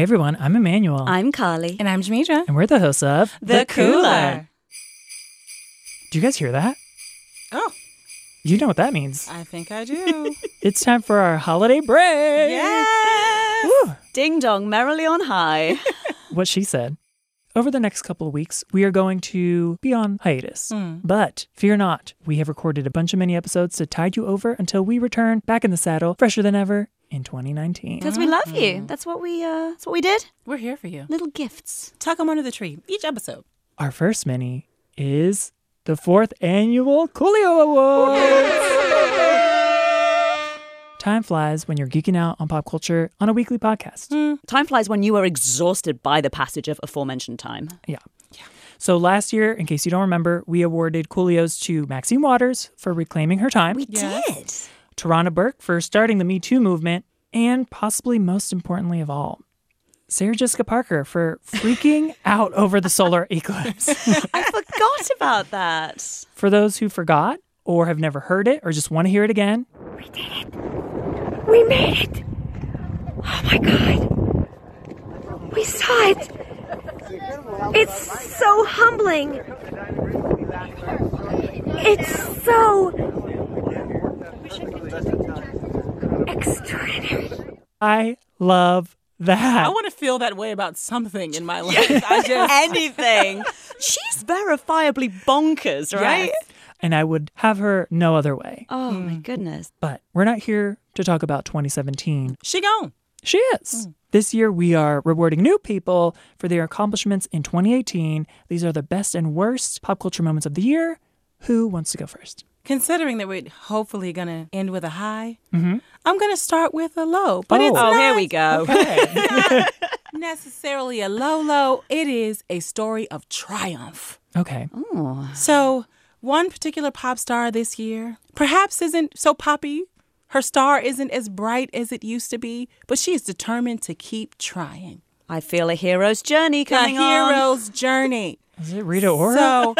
everyone, I'm Emmanuel. I'm Carly. And I'm Jamidra. And we're the hosts of The Cooler. Do you guys hear that? Oh. You know what that means. I think I do. It's time for our holiday break. Yes! Woo. Ding dong, merrily on high. What she said. Over the next couple of weeks, we are going to be on hiatus. But fear not, we have recorded a bunch of mini episodes to tide you over until we return back in the saddle, fresher than ever in 2019. Because we love you. That's what we did. We're here for you. Little gifts. Tuck them under the tree. Each episode. Our first mini is the 4th annual Coolio Awards. Time flies when you're geeking out on pop culture on a weekly podcast. Time flies when you are exhausted by the passage of aforementioned time. Yeah. So last year, in case you don't remember, we awarded Coolios to Maxine Waters for reclaiming her time, We did. Tarana Burke for starting the Me Too movement, and possibly most importantly of all, Sarah Jessica Parker for freaking out over the solar eclipse. I forgot about that. For those who forgot or have never heard it or just want to hear it again, We did it. We made it. Oh my God. We saw it. It's so humbling. It's so extraordinary. I love that. I want to feel that way about something in my life. I just... Anything. She's verifiably bonkers, right? Yes. And I would have her no other way. Oh my goodness. But we're not here to talk about 2017. She gone. She is. This year, we are rewarding new people for their accomplishments in 2018. These are the best and worst pop culture moments of the year. Who wants to go first? Considering that we're hopefully going to end with a high, I'm going to start with a low. But it's Oh, not here we go. necessarily a low. It is a story of triumph. Okay. So one particular pop star this year perhaps isn't so poppy. Her star isn't as bright as it used to be, but she is determined to keep trying. I feel a hero's journey coming A hero's journey. Is it Rita Ora? So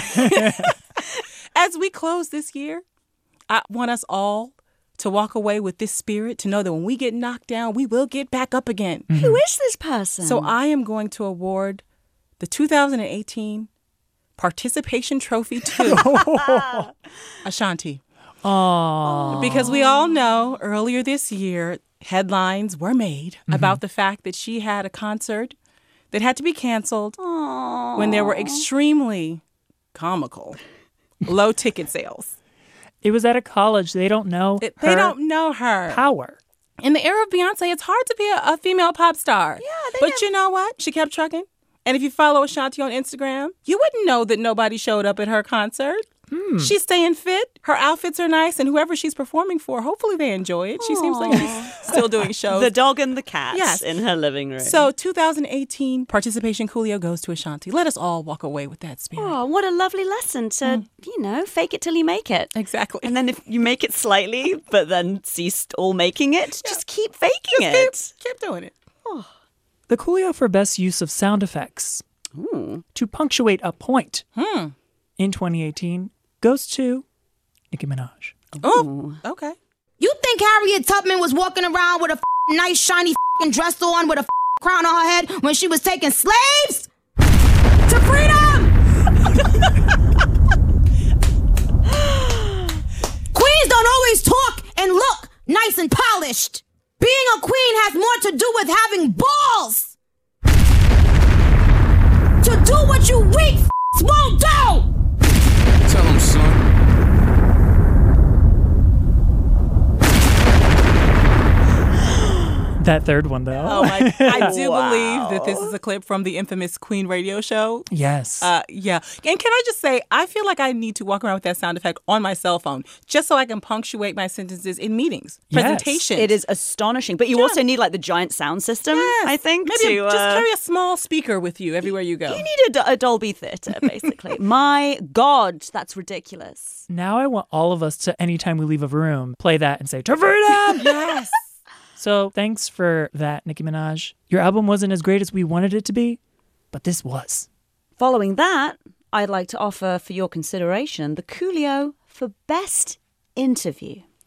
as we close this year, I want us all to walk away with this spirit, to know that when we get knocked down, we will get back up again. Who is this person? So I am going to award the 2018 Participation Trophy to Ashanti. Aww. Because we all know earlier this year, headlines were made about the fact that she had a concert that had to be canceled when there were extremely comical low ticket sales. It was at a college. They don't know They her don't know her. power. In the era of Beyonce, it's hard to be a female pop star. Yeah, but you know what? She kept trucking. And if you follow Ashanti on Instagram, you wouldn't know that nobody showed up at her concert. She's staying fit. Her outfits are nice. And whoever she's performing for, hopefully they enjoy it. She seems like she's still doing shows. the dog and the cat Yes. in her living room. So 2018 Participation Coolio goes to Ashanti. Let us all walk away with that spirit. Oh, what a lovely lesson to, fake it till you make it. Exactly. And then if you make it slightly, but then ceased all making it, just keep faking it. Keep doing it. The Coolio for best use of sound effects to punctuate a point in 2018 goes to Nicki Minaj. Oh, okay. You think Harriet Tubman was walking around with a nice shiny dress on with a crown on her head when she was taking slaves to freedom? Queens don't always talk and look nice and polished. Being a queen has more to do with having balls to do what you weak won't do. Tell him, son. That third one, though. Oh, I do believe that this is a clip from the infamous Queen radio show. Yes. Yeah. And can I just say, I feel like I need to walk around with that sound effect on my cell phone just so I can punctuate my sentences in meetings, Yes. presentations. It is astonishing. But you also need like the giant sound system, Yes. I think. Maybe to, just carry a small speaker with you everywhere you go. You need a Dolby Theatre, basically. My God, that's ridiculous. Now I want all of us to, anytime we leave a room, play that and say, to freedom! Yes. So thanks for that, Nicki Minaj. Your album wasn't as great as we wanted it to be, but this was. Following that, I'd like to offer for your consideration the Coolio for Best Interview.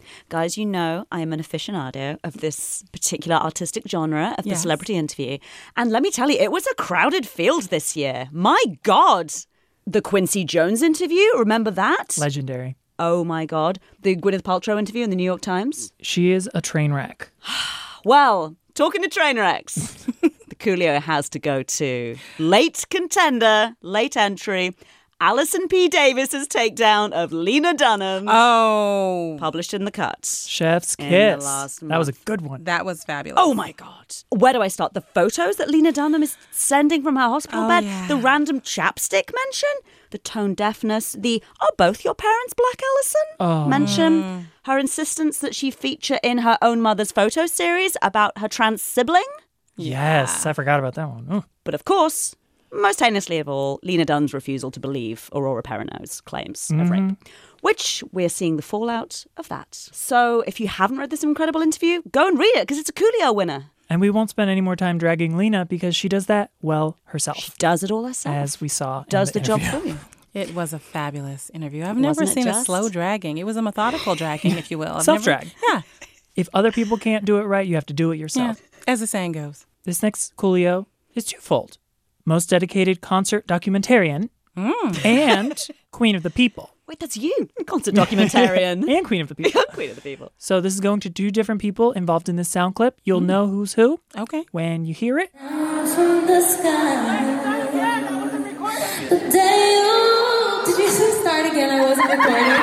Guys, you know I am an aficionado of this particular artistic genre of the celebrity interview. And let me tell you, it was a crowded field this year. My God. The Quincy Jones interview, remember that? Legendary. Oh my God. The Gwyneth Paltrow interview in the New York Times. She is a train wreck. Well, talking to train wrecks, the Coolio has to go to late contender, late entry, Alison P. Davis's takedown of Lena Dunham. Oh. Published in The Cut. Chef's In kiss. the last That was a month. good one. That was fabulous. Oh my God. Where do I start? The photos that Lena Dunham is sending from her hospital bed? yeah. The random chapstick mention? The tone deafness? The, are both your parents black, Alison? Mention? Her insistence that she feature in her own mother's photo series about her trans sibling? Yes, I forgot about that one. Oh. But of course, most heinously of all, Lena Dunham's refusal to believe Aurora Perrineau's claims of rape, which we're seeing the fallout of that. So if you haven't read this incredible interview, go and read it because it's a Coolio winner. And we won't spend any more time dragging Lena because she does that well She herself, does it all herself. as we saw. in does the job interview. for you. It was a fabulous interview. I've never Wasn't it seen a just? slow dragging. It was a methodical dragging, if you will. Self-drag. Yeah. If other people can't do it right, you have to do it Yeah. yourself. As the saying goes. This next Coolio is twofold. Most dedicated concert documentarian and Queen of the People. Wait, that's you, concert documentarian. And Queen of the People. Queen of the people. So this is going to two different people involved in this sound clip. You'll know who's who Okay. when you hear it. From the sky. The day you did you say start again? I wasn't recording.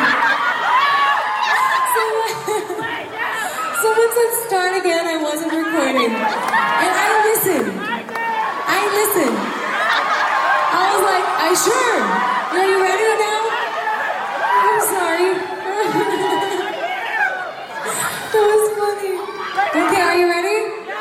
Someone said start again. I wasn't recording, and I listened. I was like, I sure. Are you ready now? I'm sorry. That was funny. Okay, are you ready?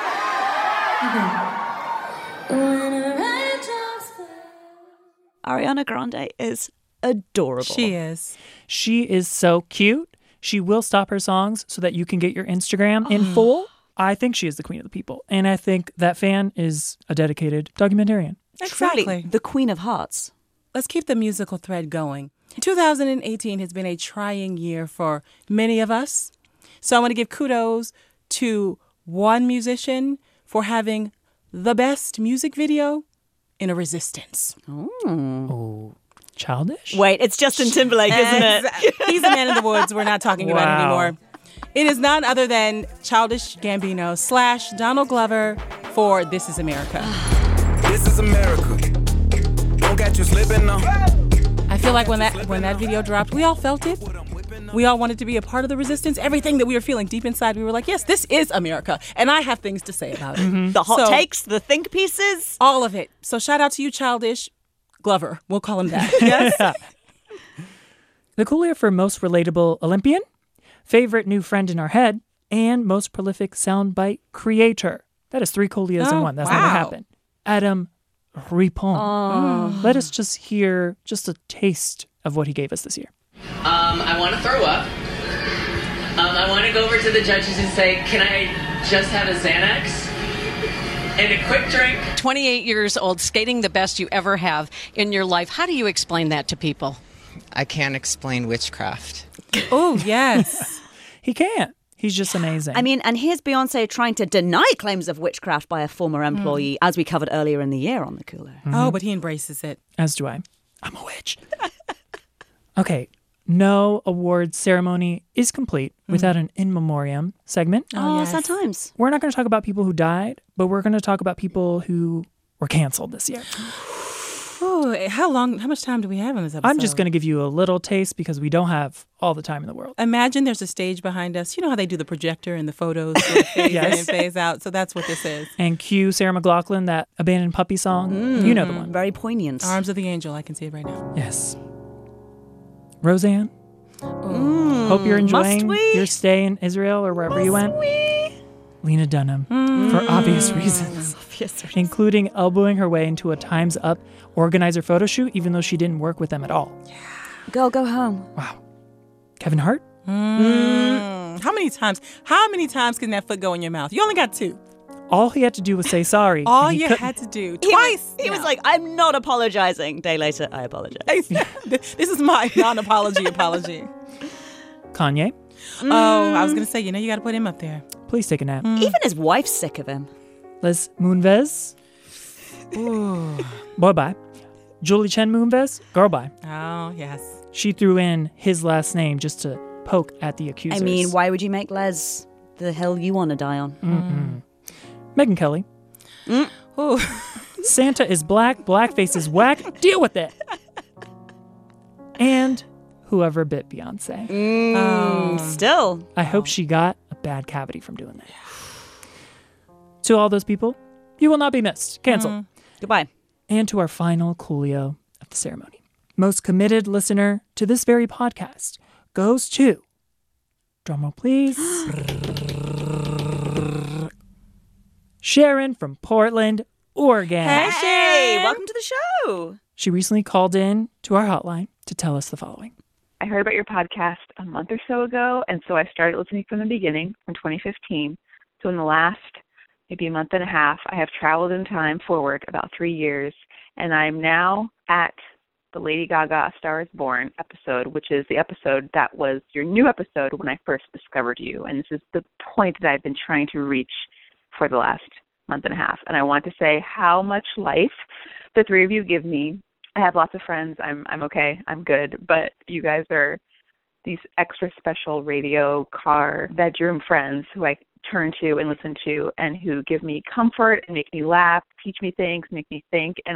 Okay. When a raindrop's fall. Ariana Grande is adorable. She is. She is so cute. She will stop her songs so that you can get your Instagram in full. I think she is the Queen of the People. And I think that fan is a dedicated documentarian. Exactly. Truly, the Queen of Hearts. Let's keep the musical thread going. 2018 has been a trying year for many of us. So I want to give kudos to one musician for having the best music video in a Resistance. Oh, childish? Wait, it's Justin Timberlake, isn't it? He's a man in the woods. We're not talking about it Wow. anymore. It is none other than Childish Gambino / Donald Glover for This Is America. This is America. Don't catch you slipping now. I feel like when that video dropped, we all felt it. We all wanted to be a part of the resistance. Everything that we were feeling deep inside, we were like, yes, this is America. And I have things to say about it. The hot So- takes, the think pieces. All of it. So shout out to you, Childish Glover. We'll call him that. Yes? The Coolio for most relatable Olympian, favorite new friend in our head, and most prolific soundbite creator. That is 3 Coolios in Oh, one. That's wow. never happened. Adam Rippon. Let us just hear just a taste of what he gave us this year. I want to throw up. I want to go over to the judges and say, can I just have a Xanax and a quick drink? 28 years old, skating the best you ever have in your life. How do you explain that to people? I can't explain witchcraft. Oh, yes. He can't. He's just amazing. I mean, and here's Beyonce trying to deny claims of witchcraft by a former employee, as we covered earlier in the year on the Coolio. Oh, but he embraces it. As do I. I'm a witch. Okay. No awards ceremony is complete without an in memoriam segment. Oh, sad times. We're not going to talk about people who died, but we're going to talk about people who were canceled this year. Oh, how much time do we have on this episode? I'm just going to give you a little taste because we don't have all the time in the world. Imagine there's a stage behind us. You know how they do the projector and the photos sort of phase in Yes. and phase out? So that's what this is. And cue Sarah McLachlan, that abandoned puppy song. You know the one. Very poignant. Arms of the Angel. I can see it right now. Yes. Roseanne. Hope you're enjoying we? your stay in Israel or wherever you went. Lena Dunham, for obvious reasons, including elbowing her way into a Time's Up organizer photo shoot, even though she didn't work with them at all. Girl, go home. Wow. Kevin Hart? How many times can that foot go in your mouth? You only got 2. All he had to do was say sorry. All and he you couldn't. had to do. He Twice. was like, I'm not apologizing. Day later, I apologize. This is my non-apology apology. Kanye. Oh, I was going to say, you got to put him up there. Please take a nap. Even his wife's sick of him. Les Moonves. Boy, bye. Julie Chen Moonves. Girl, bye. Oh, yes. She threw in his last name just to poke at the accusers. I mean, why would you make Les the hill you want to die on? Megyn Kelly. Santa is black, blackface is whack. Deal with it. And whoever bit Beyonce. Still. I hope she got a bad cavity from doing that. To all those people, you will not be missed. Cancel. Goodbye. And to our final Coolio of the ceremony. Most committed listener to this very podcast goes to, drumroll please, Sharon from Portland, Oregon. Hey, welcome to the show. She recently called in to our hotline to tell us the following. I heard about your podcast a month or so ago, and so I started listening from the beginning, from 2015. So in the last maybe a month and a half, I have traveled in time forward about 3 years, and I'm now at the Lady Gaga A Star Is Born episode, which is the episode that was your new episode when I first discovered you. And this is the point that I've been trying to reach for the last month and a half. And I want to say how much life the three of you give me. I have lots of friends. I'm okay. I'm good. But you guys are these extra special radio, car, bedroom friends who I turn to and listen to and who give me comfort and make me laugh, teach me things, make me think. And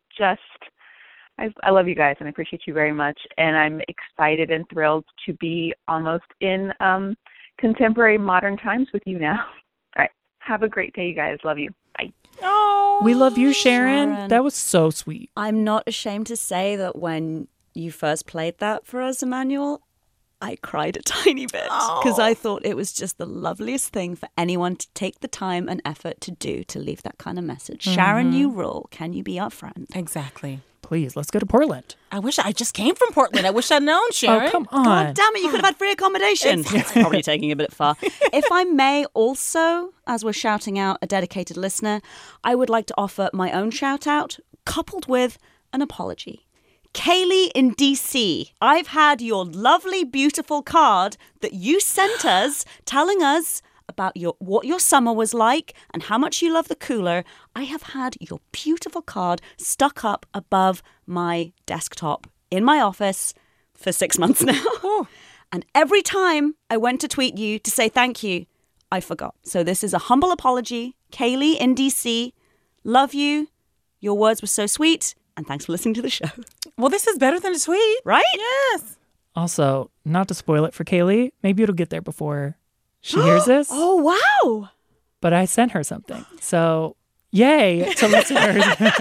I love you guys and I appreciate you very much. And I'm excited and thrilled to be almost in contemporary modern times with you now. All right. Have a great day, you guys. Love you. Bye. Oh, we love you, Sharon. That was so sweet. I'm not ashamed to say that when you first played that for us, Emmanuel, I cried a tiny bit because I thought it was just the loveliest thing for anyone to take the time and effort to do, to leave that kind of message. Sharon, you rule. Can you be our friend? Exactly. Please, let's go to Portland. I wish I just came from Portland. I wish I'd known, Sharon. Oh, come on. God damn it, you could have had free accommodation. It's probably taking a bit far. If I may also, as we're shouting out a dedicated listener, I would like to offer my own shout out coupled with an apology. Kaylee in DC, I've had your lovely, beautiful card that you sent us telling us about what your summer was like and how much you love the cooler. I have had your beautiful card stuck up above my desktop in my office for 6 months now. And every time I went to tweet you to say thank you, I forgot. So this is a humble apology. Kaylee in DC, love you. Your words were so sweet. And thanks for listening to the show. Well, this is better than a tweet. Right? Yes. Also, not to spoil it for Kaylee, maybe it'll get there before she hears this. Oh, wow. But I sent her something. So, yay to listeners.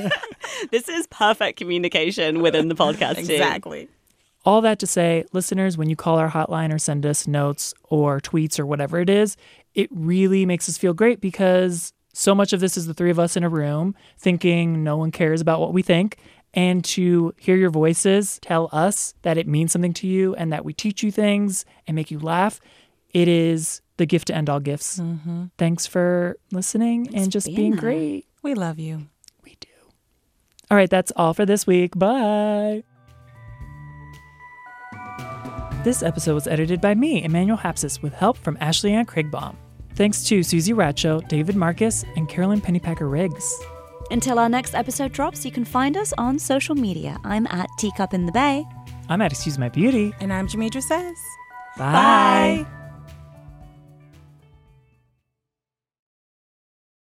This is perfect communication within the podcast team. Exactly. All that to say, listeners, when you call our hotline or send us notes or tweets or whatever it is, it really makes us feel great because so much of this is the three of us in a room thinking no one cares about what we think. And to hear your voices tell us that it means something to you and that we teach you things and make you laugh, it is the gift to end all gifts. Mm-hmm. Thanks for listening and just being great. We love you. We do. All right, that's all for this week. Bye. This episode was edited by me, Emmanuel Hapsis, with help from Ashley Ann Craigbaum. Thanks to Susie Ratcho, David Marcus, and Carolyn Pennypacker-Riggs. Until our next episode drops, you can find us on social media. I'm at Teacup in the Bay. I'm at Excuse My Beauty. And I'm Jamidra Says. Bye.